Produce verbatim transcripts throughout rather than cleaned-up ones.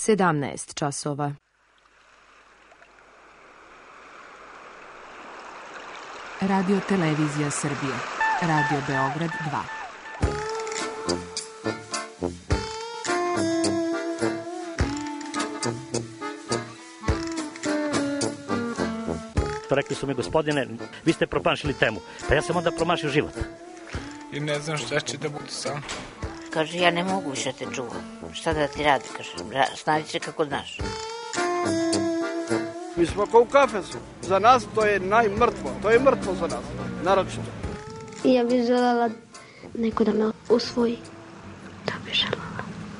sedamnaest časova. Radio Televizija Srbije. Radio Beograd dva. Rekli su mi, gospodine, vi ste promašili temu. Pa ja sam onda promašio život. I ne znam šta će da bude sam. Kaže, ja ne mogu više te čuvam. Šta da ti radi, kaže, snađi se kako znaš. Mi smo kao u kafesu. Za nas to je najmrtvo. To je mrtvo za nas, naročito. Ja bih željela neko da me usvoji. To bih željela.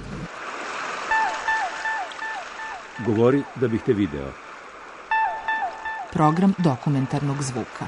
Govori da bih te video. Program dokumentarnog zvuka.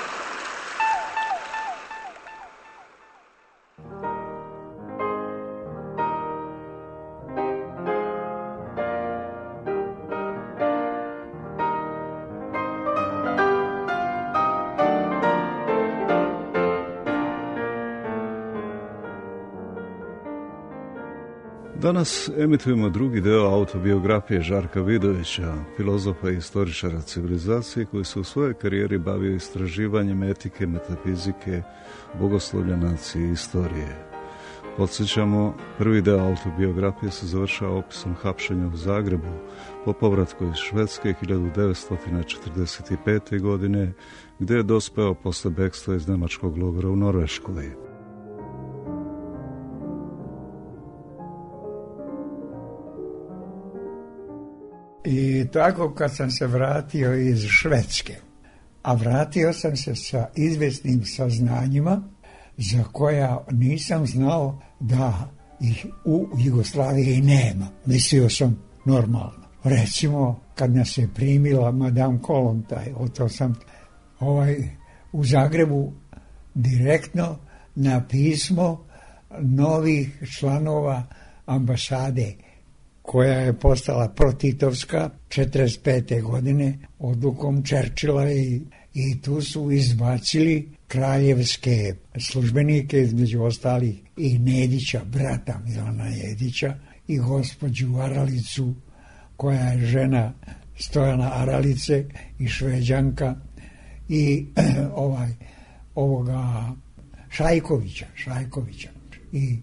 Danas emitujemo drugi deo autobiografije Žarka Vidovića, filozofa i istoričara civilizacije koji se u svojoj karijeri bavio istraživanjem etike, metafizike, bogoslovlja nacije i istorije. Podsjećamo, prvi deo autobiografije se završava opisom hapšenja u Zagrebu po povratku iz Švedske hiljadu devetsto četrdeset pete. godine, gde je dospeo posle bekstva iz nemačkog logora u Norveškoj. I tako kad sam se vratio iz Švedske, a vratio sam se sa izvesnim saznanjima za koja nisam znao da ih u Jugoslaviji nema. Mislio sam normalno. Recimo, kad nas je primila Madame Kolontaj, oto sam ovaj, u Zagrebu direktno na pismo novih članova ambasade, koja je postala protitovska četrdeset pete. godine odlukom Churchilla i, i tu su izbacili kraljevske službenike, između ostalih i Nedića, brata Milana Nedića, i gospođu Aralicu, koja je žena Stojana Aralice i Šveđanka, i ovaj, ovoga Šajkovića, Šajkovića. I,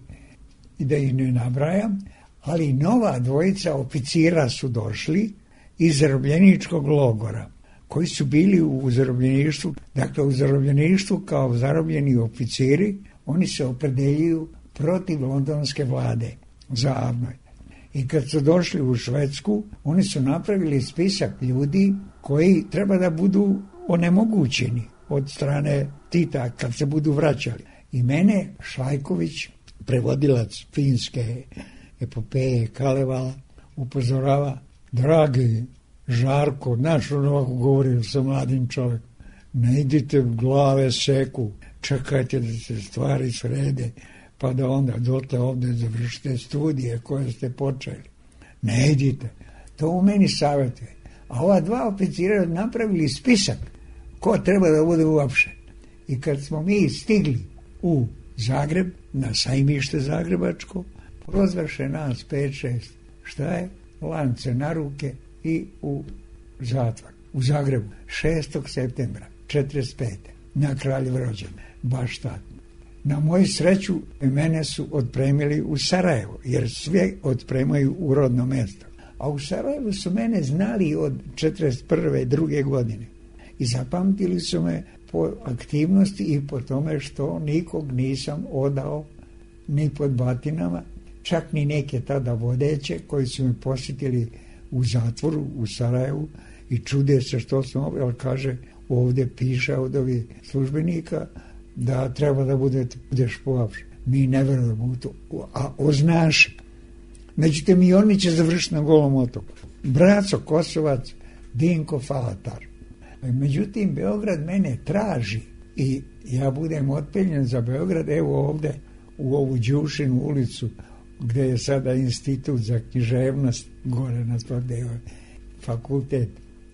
i da ih ne nabrajam, ali nova dvojica oficira su došli iz zarobljeničkog logora, koji su bili u zarobljeništvu. Dakle, u zarobljeništvu kao zarobljeni oficiri, oni se opredeljuju protiv londonske vlade zavnoj. I kad su došli u Švedsku, oni su napravili spisak ljudi koji treba da budu onemogućeni od strane Tita kad se budu vraćali. I mene Šajković, prevodilac finske epopeje Kalevala, upozorava: dragi Žarko, znaš, on ovako govori sa mladim čovjekom, ne idite, glave seku, čekajte da se stvari srede, pa da onda dotle ovdje završite studije koje ste počeli. Ne idite. To u meni savjetuje. A ova dva oficira napravili spisak ko treba da bude uopšen. I kad smo mi stigli u Zagreb, na sajmište zagrebačko, prozvaše nas pet šest. Šta je? Lance na ruke i u zatvor. U Zagrebu. šestog septembra četrdeset pete. Na Kraljev rođen. Baš tako. Na moju sreću mene su otpremili u Sarajevo, jer sve otpremaju u rodno mjesto. A u Sarajevu su mene znali od četrdeset prve druge godine. I zapamtili su me po aktivnosti i po tome što nikog nisam odao ni pod batinama, čak ni neke tada vodeće koji su me posjetili u zatvoru u Sarajevu i čude se što sam ovdje, ali kaže, ovdje piše od ovih službenika da treba da budete, budeš poavšen. Mi ne verujemo u to, a oznaš. Međutim, i oni će završiti na Golom otoku. Braco Kosovac, Dinko Falatar. Međutim, Beograd mene traži i ja budem otpeljen za Beograd, evo ovdje u ovu Đušinu ulicu gdje je sada institut za književnost, gore na gdje je fakultet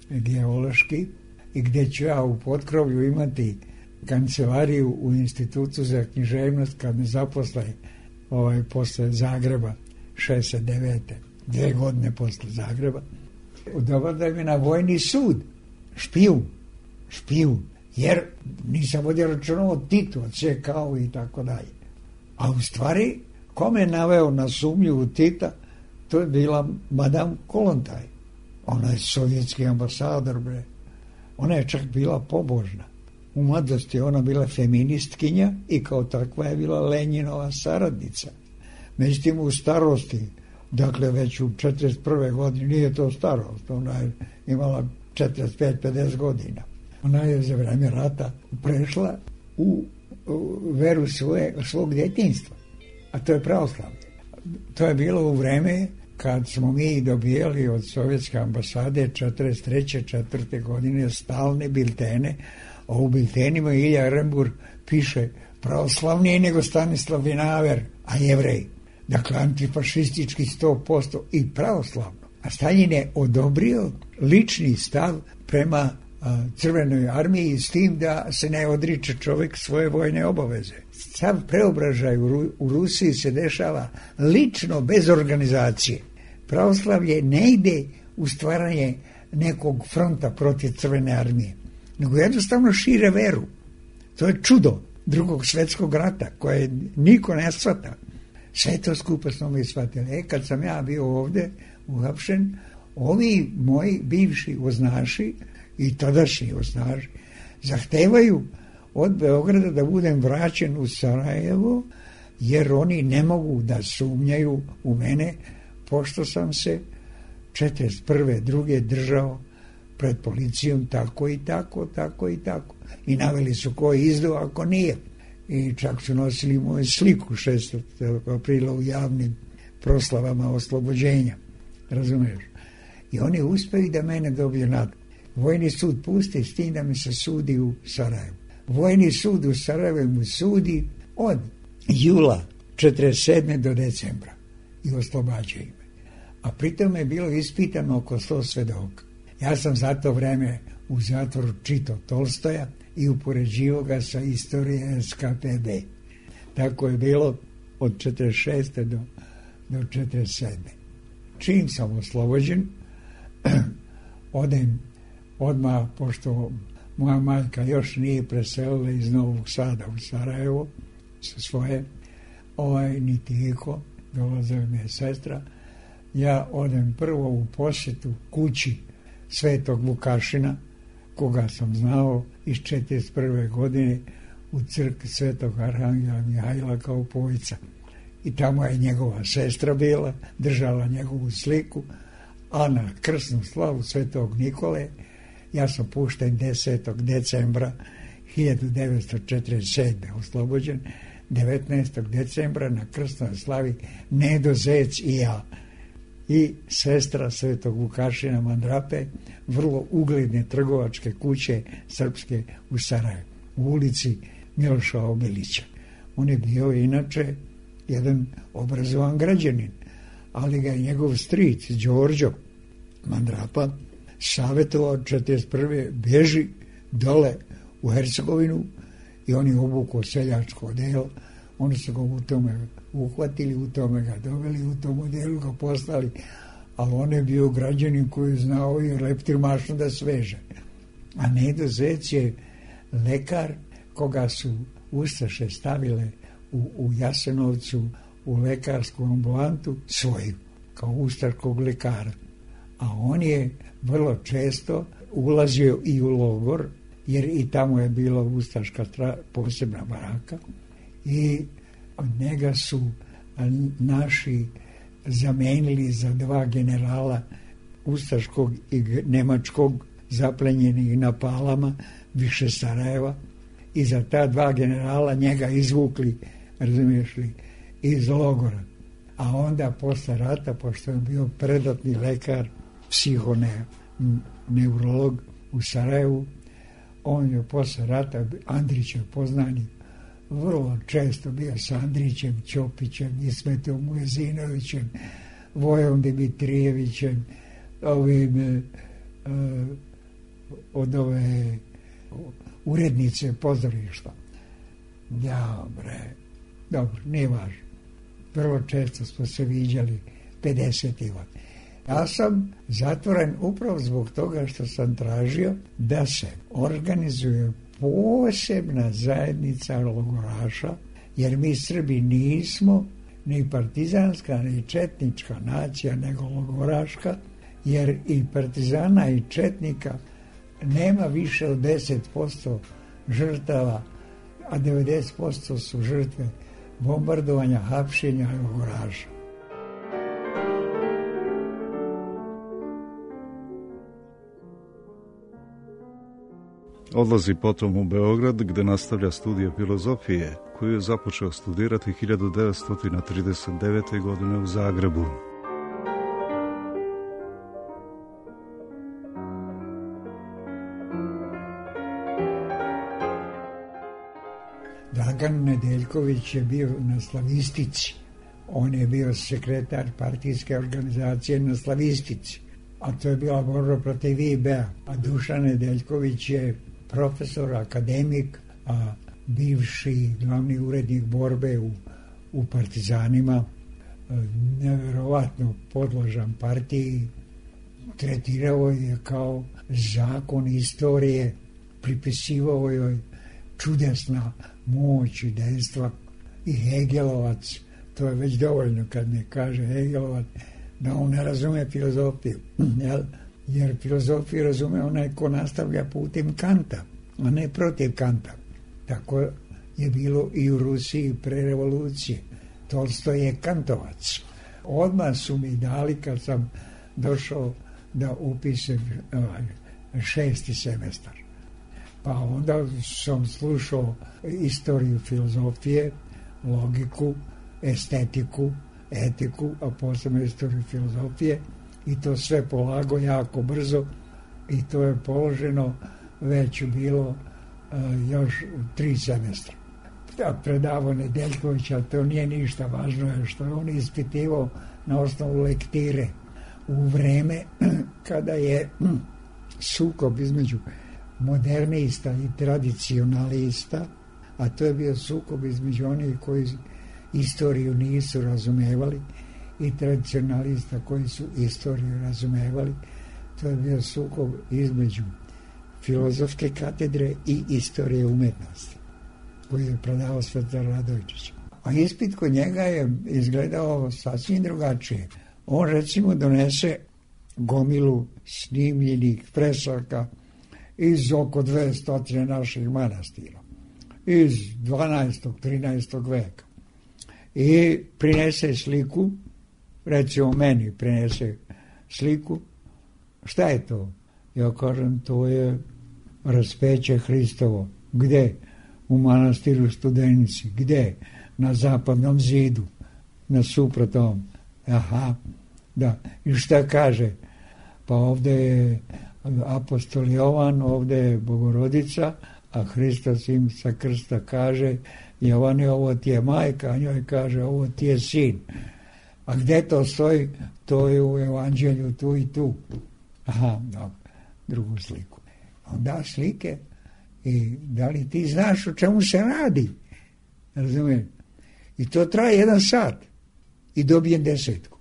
geološki, i gdje ću ja u potkrovlju imati kancelariju u institutu za književnost kad me zaposle ovaj, posle Zagreba šezdeset devete. dve godine posle Zagreba. Dovode me na vojni sud, špijun, špijun, jer nisam vodio računa o Titu, od C K O i tako dalje. A u stvari, kome je naveo na sumnju u Tita, to je bila Madame Kolontaj. Ona je sovjetski ambasador, bre. Ona je čak bila pobožna. U mladosti ona bila feministkinja i kao takva je bila Lenjinova saradnica. Međutim, u starosti, dakle već u četrdeset prve godine, nije to starost, ona je imala četrdeset pet pedeset godina. Ona je za vreme rata prešla u, u veru svoje, svog djetinjstva, a to je pravoslavlje. To je bilo u vreme kad smo mi dobijali od sovjetske ambasade četrdeset treće četvrte godine stalne biltene, a u biltenima Ilja Ehrenburg piše pravoslavnije nego Stanislav Vinaver, a Jevrej. Dakle, antifašistički sto posto i pravoslavno. A Staljin je odobrio lični stav prema a, Crvenoj armiji s tim da se ne odriče čovjek svoje vojne obaveze. Sav preobražaj u, Ru, u Rusiji se dešava lično, bez organizacije. Pravoslavlje ne ide u stvaranje nekog fronta protiv Crvene armije, nego jednostavno šire veru. To je čudo Drugog svjetskog rata koje niko ne shvata. Sve to skupa smo mi shvatili. E, kad sam ja bio ovdje uhapšen, ovi moji bivši oznaši i tadašnji oznaši zahtevaju od Beograda da budem vraćen u Sarajevo, jer oni ne mogu da sumnjaju u mene, pošto sam se četrdeset prve druge držao pred policijom tako i tako, tako i tako. I naveli su ko je izdao, ako nije. I čak su nosili moju sliku šestog aprila u javnim proslavama oslobođenja. Razumiješ? I oni uspeli da mene dobiju nad. Vojni sud pusti s tim da mi se sudi u Sarajevu. Vojni sud u Sarajevu mu sudi od jula četrdeset sedme do decembra i oslobađaju me. A pritom je bilo ispitano oko sto svedoka. Ja sam za to vreme u zatvoru čitao Tolstoja i upoređivao ga sa istorije S K P B. Tako je bilo od četrdeset šeste do, do četrdeset sedme. Čim sam oslobođen, odem odmah, pošto moja majka još nije preselila iz Novog Sada u Sarajevo sa svoje, ovaj, niti iko, dolazila mi je sestra, ja odem prvo u posjetu kući Svetog Vukašina, koga sam znao iz četrdeset prve godine u crkvi Svetog Arhangela Mihajla kao pojica. I tamo je njegova sestra bila, držala njegovu sliku, a na krsnu slavu Svetog Nikole ja sam pušten desetog decembra hiljadu devetsto četrdeset sedme oslobođen, devetnaestog decembra na krsnoj slavi Nedo Zec i ja. I sestra Svetog Vukašina Mandrape, vrlo ugledne trgovačke kuće srpske u Sarajevu, u ulici Miloša Obilića. On je bio inače jedan obrazovan građanin, ali ga je njegov stric Đorđo Mandrapa savjetovao četrdeset prve bježi dole u Hercegovinu i on je obukao seljačko odelo. Oni su ga u tome uhvatili, u tome ga doveli, u tom odelu ga poslali, ali on je bio građanin koji je znao i leptirmašno da sveže. A Nedo Zec je lekar koga su ustaše stavile u, u Jasenovcu u lekarsku ambulantu svoju, kao ustaškog lekara. A on je vrlo često ulazio i u logor, jer i tamo je bila ustaška tra, posebna baraka, i od njega su naši zamenili za dva generala ustaškog i nemačkog zaplenjenih na Palama više Sarajeva, i za ta dva generala njega izvukli, razumiješ li, iz logora. A onda posle rata, pošto je bio predatni lekar, psihoneurolog u Sarajevu, on je posle rata, Andrićev poznanik, vrlo često bio sa Andrićem, Ćopićem, Ismetom Mujezinovićem, Vojom Dimitrijevićem, ovim e, od ove urednice pozorišta. Ja, bre, dobro, nije važno. Vrlo često smo se viđali pedesetih godina. Ja sam zatvoren upravo zbog toga što sam tražio da se organizuje posebna zajednica logoraša, jer mi Srbi nismo ni partizanska, ni četnička nacija, nego logoraška, jer i partizana i četnika nema više od deset posto žrtava, a devedeset posto su žrtve bombardovanja, hapšenja i logoraša. Odlazi potom u Beograd, gde nastavlja studije filozofije, koju je započeo studirati hiljadu devetsto trideset devete. godine u Zagrebu. Dragan Nedeljković je bio na Slavistici. On je bio sekretar partijske organizacije na Slavistici, a to je bila borba protiv I B A. A Dušan Nedeljković je profesor, akademik, a bivši glavni urednik borbe u, u partizanima, neverovatno podložan partiji, tretirao je kao zakon istorije, pripisivao joj čudesna moć i dejstva. I Hegelovac, to je već dovoljno kad mi kaže Hegelovac da on ne razume filozofiju, jel? Jer filozofiju razume onaj ko nastavlja putem Kanta, a ne protiv Kanta. Tako je bilo i u Rusiji pre revolucije. Tolstoj je kantovac. Odmah su mi dali kad sam došao da upišem šesti semestar. Pa onda sam slušao istoriju filozofije, logiku, estetiku, etiku, a posebno istoriju filozofije, i to sve polago jako brzo, i to je položeno već bilo uh, još tri semestra. Da, predavao Nedeljković, ali to nije ništa, važno je što je on ispitivao na osnovu lektire u vreme kada je sukob između modernista i tradicionalista, a to je bio sukob između onih koji istoriju nisu razumevali i tradicionalista koji su istoriju razumevali. To je bio sukob između filozofske katedre i istorije umetnosti, koji je predavao Svetar Radojčić. A ispit kod njega je izgledao sasvim drugačije. On recimo donese gomilu snimljenih fresaka iz oko dvesta naših manastira, iz dvanaestog. trinaestog veka. I prinese sliku, recimo meni prinese sliku. Šta je to? Ja kažem, to je raspeće Hristovo. Gde? U manastiru Studenici. Gde? Na zapadnom zidu, na suprotom. Aha, da. I šta kaže? Pa ovde je apostol Jovan, ovde je Bogorodica, a Hristos im sa krsta kaže, Jovane, ovo ti je majka, a njoj kaže, ovo ti je sin. A gde to stoji? To je u evanđelju tu i tu. Aha, dobro, drugu sliku. Onda slike i da li ti znaš o čemu se radi? Razumijem? I to traje jedan sat i dobijem desetku.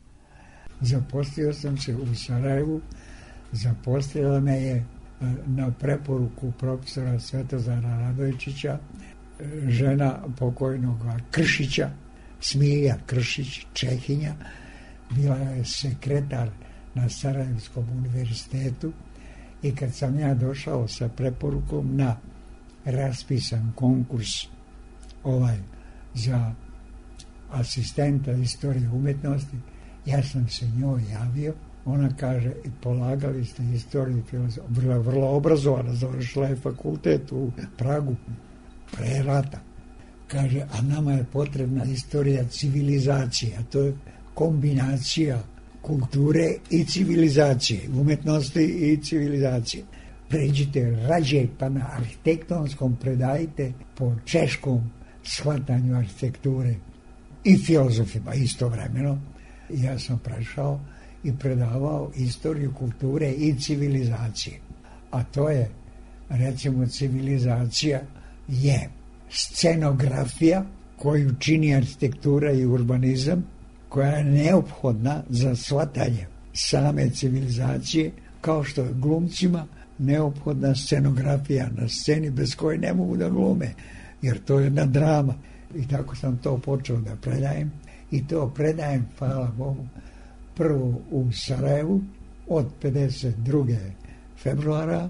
Zaposlio sam se u Sarajevu, zaposlila me je na preporuku profesora Svetozara Radojčića, žena pokojnog Kršića, Smilja Kršić, Čehinja, bila je sekretar na Sarajevskom univerzitetu, i kad sam ja došao sa preporukom na raspisan konkurs ovaj za asistenta istorije umetnosti, ja sam se njoj javio. Ona kaže, polagali ste istoriju i filozofiju, vrlo, vrlo obrazovana, završila je fakultet u Pragu pre rata. Kaže, a nama je potrebna istorija civilizacije, a to je kombinacija kulture i civilizacije, umetnosti i civilizacije. Pređite rađe pa na arhitektonskom, predajte po češkom shvatanju arhitekture i filozofima istovremeno. Ja sam prešao i predavao istoriju kulture i civilizacije. A to je, recimo, civilizacija je scenografija koju čini arhitektura i urbanizam, koja je neophodna za shvatanje same civilizacije, kao što je glumcima neophodna scenografija na sceni bez koje ne mogu da glume, jer to je jedna drama. I tako sam to počeo da predajem i to predajem, hvala Bogu, prvo u Sarajevu od pedeset druge februara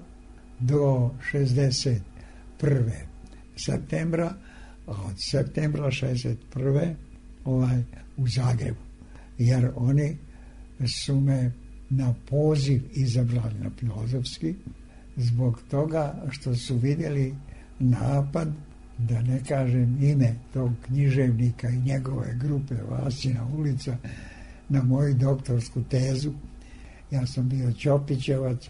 do šezdeset prve septembra, a od septembra šezdeset prve ovaj, u Zagrebu. Jer oni su me na poziv izabrali na Filozofski zbog toga što su vidjeli napad, da ne kažem ime tog književnika i njegove grupe Vasina ulica, na moju doktorsku tezu. Ja sam bio Ćopićevac,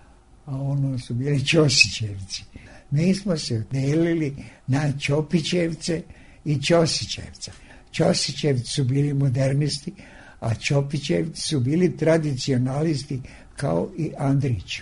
a ono su bili Ćosićevci. Mi smo se delili na Ćopićevce i Ćosićevca. Ćosićevci su bili modernisti, a Ćopićevci su bili tradicionalisti kao i Andrić.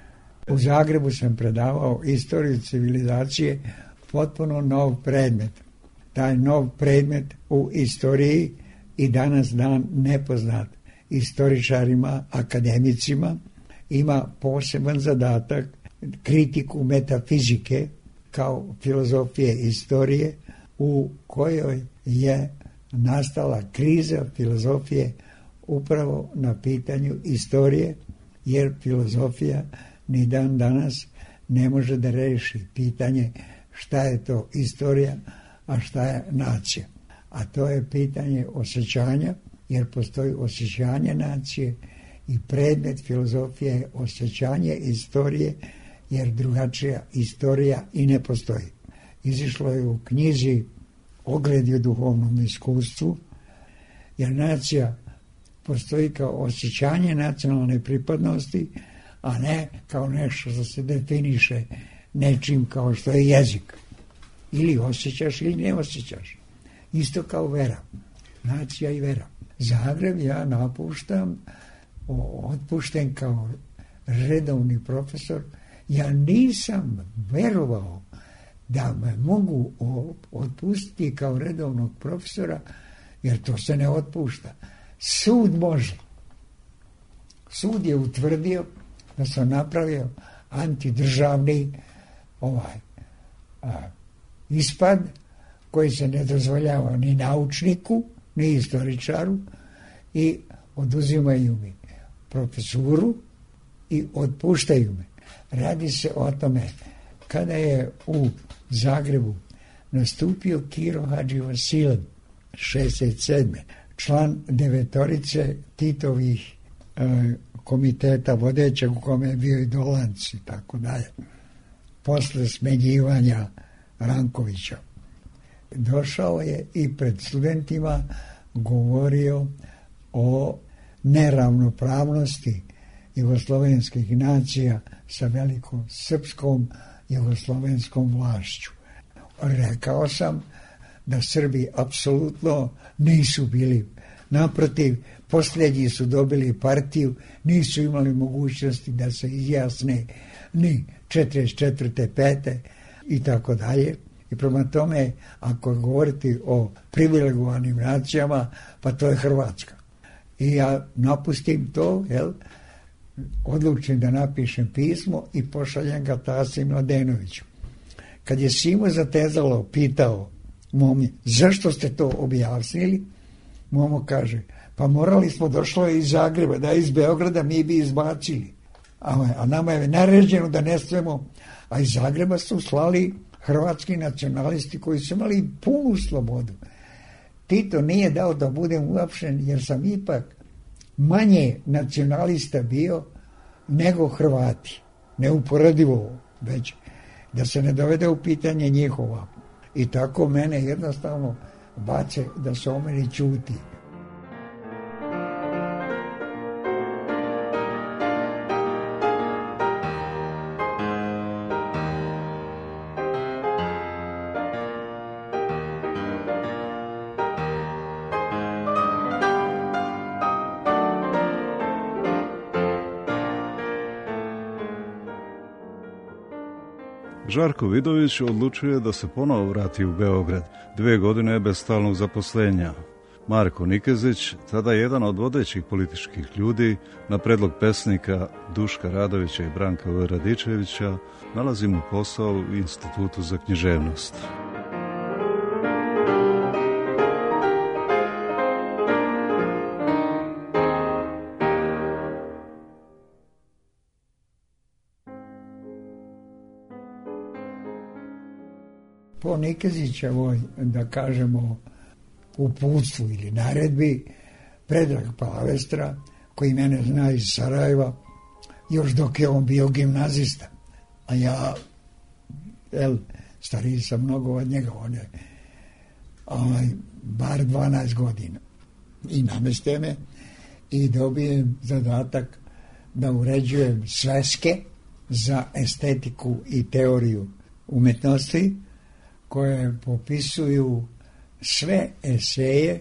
U Zagrebu sam predavao istoriju civilizacije, potpuno nov predmet. Taj nov predmet u istoriji i danas dan nepoznat istoričarima, akademicima, ima poseban zadatak kritiku metafizike kao filozofije istorije u kojoj je nastala kriza filozofije upravo na pitanju istorije, jer filozofija ni dan danas ne može da reši pitanje šta je to istorija, a šta je nacija. A to je pitanje osjećanja, jer postoji osjećanje nacije i predmet filozofije je osjećanje istorije, jer drugačija istorija i ne postoji. Izišlo je u knjizi Ogledi o duhovnom iskustvu, jer nacija postoji kao osjećanje nacionalne pripadnosti, a ne kao nešto što se definiše nečim kao što je jezik. Ili osjećaš ili ne osjećaš. Isto kao vera. Nacija i vera. Zagreb ja napuštam, otpušten kao redovni profesor. Ja nisam verovao da me mogu otpustiti kao redovnog profesora, jer to se ne otpušta. Sud može. Sud je utvrdio da sam napravio antidržavni ovaj a, ispad koji se ne dozvoljava ni naučniku, ni istoričaru, i oduzimaju mi profesuru i otpuštaju me. Radi se o tome kada je u Zagrebu nastupio Kiro Hadživasilin šezdeset sedme član devetorice Titovih e, komiteta vodećeg u kome je bio i Dolanc i tako dalje, posle smenjivanja Rankovića. Došao je i pred studentima govorio o neravnopravnosti jugoslovenskih nacija sa velikom srpskom jugoslovenskom vlašću. Rekao sam da Srbi apsolutno nisu bili, naprotiv, posljednji su dobili partiju, nisu imali mogućnosti da se izjasne ni četrdeset četvrte pete i tako dalje. I prema tome, ako govoriti o privilegovanim nacijama, pa to je Hrvatska. I ja napustim to, jel, odlučim da napišem pismo i pošaljem ga Tasi Mladenoviću. Kad je Simo Zatezalo pitao Momi, zašto ste to objasnili, Momo kaže, pa morali smo, došlo je iz Zagreba, da iz Beograda mi bi izbacili. A, a nama je naređeno da ne smemo, a iz Zagreba su slali hrvatski nacionalisti koji su imali punu slobodu. Tito nije dao da budem uapšen, jer sam ipak manje nacionalista bio nego Hrvati. Neuporedivo već. Da se ne dovede u pitanje njihova. I tako mene jednostavno bace da se o meni ćuti. Žarko Vidović odlučuje da se ponovo vrati u Beograd, dve godine bez stalnog zaposlenja. Marko Nikezić, tada jedan od vodećih političkih ljudi, na predlog pesnika Duška Radovića i Branka V. Radičevića, nalazi mu posao u Institutu za književnost. Po Nikezićevoj, da kažemo, uputstvu ili naredbi, Predrag Palavestra, koji mene zna iz Sarajeva, još dok je on bio gimnazista, a ja, el, stariji sam mnogo od njega, on je ovaj, bar dvanaest godina. I nameste me i dobijem zadatak da uređujem sveske za estetiku i teoriju umetnosti, koje popisuju sve eseje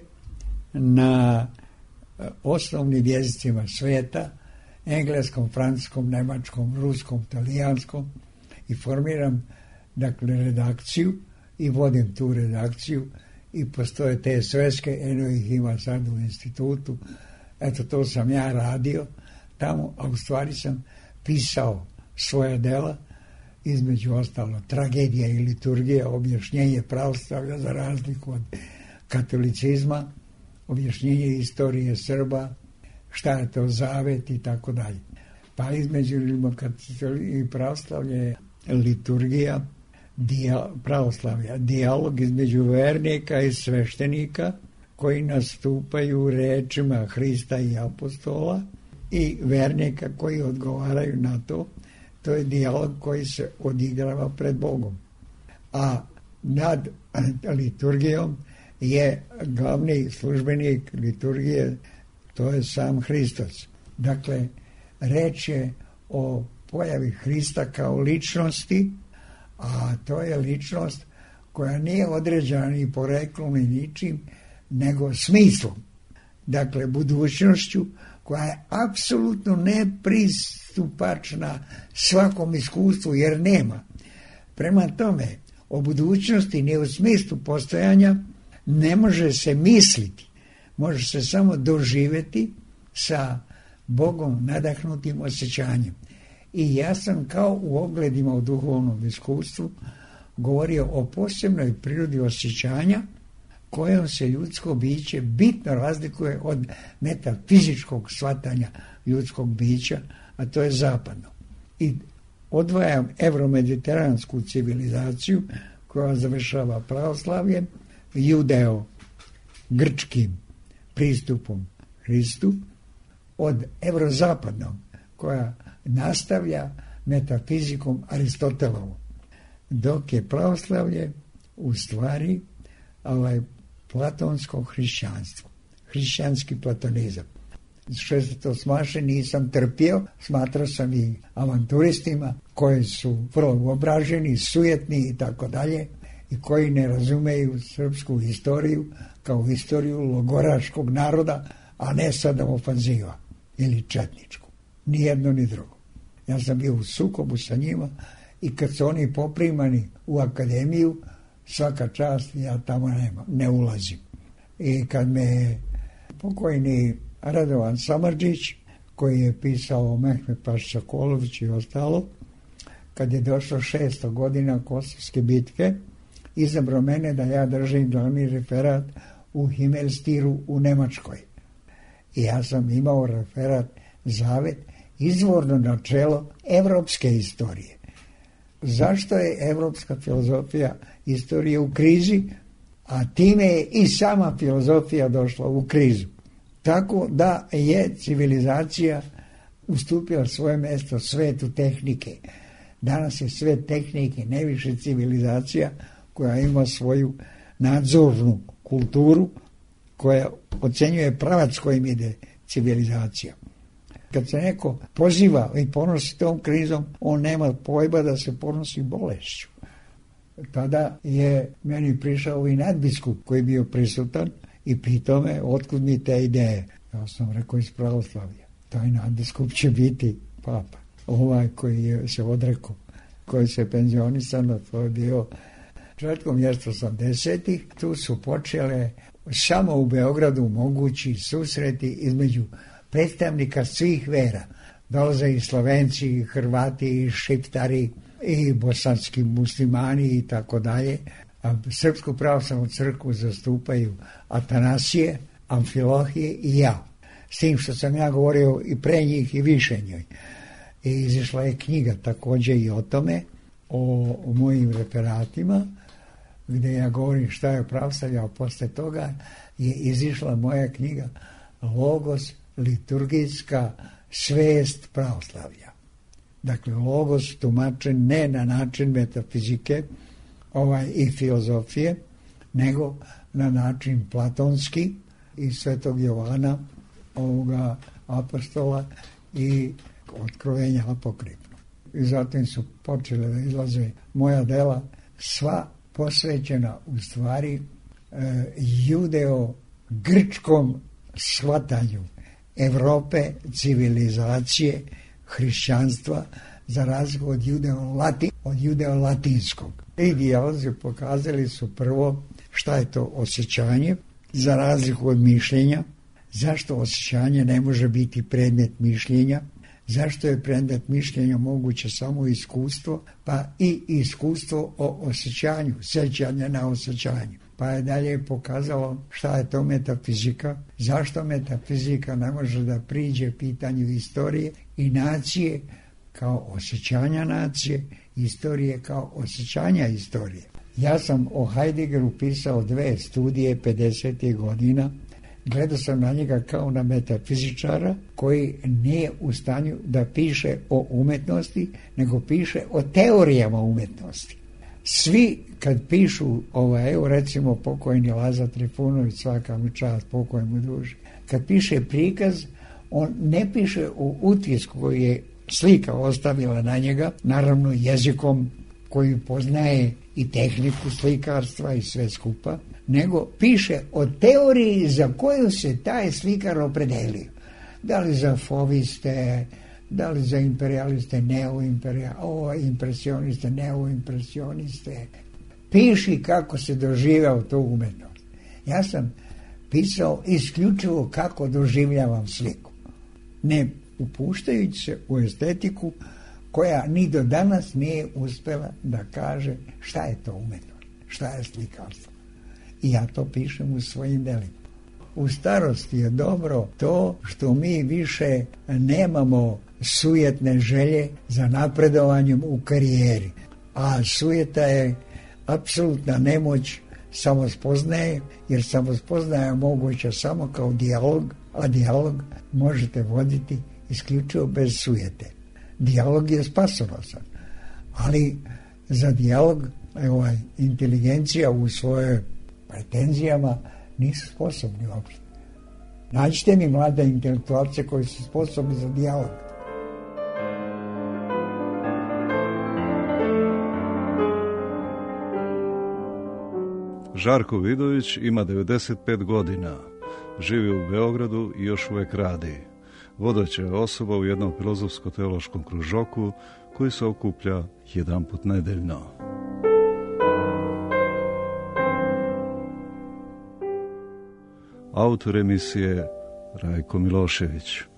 na osnovnim jezicima sveta, engleskom, francuskom, nemačkom, ruskom, talijanskom, i formiram, dakle, redakciju i vodim tu redakciju i postoje te sveske, eno ih ima sad u institutu, eto to sam ja radio tamo, a u stvari sam pisao svoje dela, između ostalo tragedija i liturgija, objašnjenje pravoslavlja za razliku od katolicizma, objašnjenje istorije Srba, šta je to zavet i tako dalje. Pa između i pravoslavlja, liturgija, dijal, pravoslavlja, dijalog između vernika i sveštenika koji nastupaju rečima Hrista i apostola i vernika koji odgovaraju na to. To je dijalog koji se odigrava pred Bogom. A nad liturgijom je glavni službenik liturgije, to je sam Hristos. Dakle, reč je o pojavi Hrista kao ličnosti, a to je ličnost koja nije određena ni poreklom ni ničim, nego smislom. Dakle, budućnošću koja je apsolutno nepristupačna svakom iskustvu, jer nema. Prema tome, o budućnosti ni u smislu postojanja ne može se misliti, može se samo doživjeti sa Bogom nadahnutim osjećanjem. I ja sam kao u ogledima u duhovnom iskustvu govorio o posebnoj prirodi osjećanja kojom se ljudsko biće bitno razlikuje od metafizičkog shvatanja ljudskog bića, a to je zapadno. I odvajam evromediteransku civilizaciju koja završava pravoslavljem, judeo-grčkim pristupom Hristu, od evrozapadnog koja nastavlja metafizikom Aristotelovom, dok je pravoslavlje u stvari ovaj platonsko hrišćanstvo, hrišćanski platonizam. Što se to smaše, nisam trpio, smatrao sam i avanturistima koji su vrlo uobraženi, sujetni i tako dalje, i koji ne razumeju srpsku historiju kao historiju logoraškog naroda, a ne sada ofanziva ili četničku. Ni jedno ni drugo. Ja sam bio u sukobu sa njima i kad su oni poprimani u akademiju, svaka čast, ja tamo nema, ne ulazim. I kad me pokojni Radovan Samardžić, koji je pisao Mehmet Paša Sokolović i ostalo, kad je došlo šesto godina Kosovske bitke, izabrao mene da ja držim glavni referat u Himmelstiru u Nemačkoj. I ja sam imao referat Zavet, izvorno načelo evropske istorije. Zašto je evropska filozofija istorije u krizi, a time je i sama filozofija došla u krizu. Tako da je civilizacija ustupila svoje mjesto svetu tehnike. Danas je svet tehnike, ne više civilizacija koja ima svoju nadzornu kulturu, koja ocenjuje pravac kojim ide civilizacija. Kad se neko poziva i ponosi tom krizom, on nema pojma da se ponosi bolešću. Tada je meni prišao i nadbiskup koji je bio prisutan i pitao me otkud mi te ideje. Ja sam rekao iz pravoslavlja. Taj nadbiskup će biti papa. Ovaj koji je se odrekao, koji se penzionisano, to je bio početkom osamdesetih. Tu su počele samo u Beogradu mogući susreti između predstavnika svih vera. Dolaze i Slovenci, i Hrvati, i Šiptari, i bosanski muslimani i tako dalje. Srpsku pravoslavnu crkvu zastupaju Atanasije, Amfilohije i ja. S tim što sam ja govorio i pre njih i više njoj. I izišla je knjiga također i o tome, o, o mojim referatima, gdje ja govorim šta je pravoslavlje, a posle toga je izišla moja knjiga Logos, liturgijska svest pravoslavlja. Dakle, logos tumačen ne na način metafizike ovaj, i filozofije, nego na način platonski i Svetog Jovana, ovoga apostola i otkrovenja apokrifno. I zatim su počele da izlaze moja dela, sva posvećena u stvari e, judeo-grčkom shvatanju Evrope, civilizacije, hrišćanstva, za razliku od judeo-lati, od judeo-latinskog. I dijalozi pokazali su prvo šta je to osjećanje, za razliku od mišljenja, zašto osjećanje ne može biti predmet mišljenja, zašto je predmet mišljenja moguće samo iskustvo, pa i iskustvo o osjećanju, sjećanje na osjećanju. Pa je dalje pokazalo šta je to metafizika, zašto metafizika ne može da priđe pitanju istorije i nacije kao osjećanja nacije, istorije kao osjećanja istorije. Ja sam o Heideggeru pisao dve studije pedesetih godina. Gledao sam na njega kao na metafizičara koji nije u stanju da piše o umetnosti, nego piše o teorijama umetnosti. Svi kad pišu, ovaj, evo recimo pokojni Laza Trifunović, svaka mu čast, pokoj mu duži, kad piše prikaz, on ne piše u utisku koji je slika ostavila na njega, naravno jezikom koji poznaje i tehniku slikarstva i sve skupa, nego piše o teoriji za koju se taj slikar opredelio. Da li za foviste, da li za imperialiste, neoimpresioniste, neoimpresioniste. Piši kako se doživljava to umetnost. Ja sam pisao isključivo kako doživljavam sliku. Ne upuštajući se u estetiku koja ni do danas nije uspjela da kaže šta je to umetnost, šta je slikarstvo. I ja to pišem u svojim delima. U starosti je dobro to što mi više nemamo sujetne želje za napredovanjem u karijeri. A sujeta je apsolutna nemoć samospoznaje, jer samospoznaje je moguća samo kao dijalog, a dijalog možete voditi isključivo bez sujete. Dijalog je spasonosan, ali za dijalog ovaj, inteligencija u svojoj pretenzijama nisu sposobni uopšte. Nađite mi mlade intelektualce koji su sposobni za dijalog. Žarko Vidović ima devedeset pet godina, živi u Beogradu i još uvek radi. Vodeća je osoba u jednom filozofsko-teološkom kružoku koji se okuplja jedanput nedeljno. Autor emisije Rajko Milošević.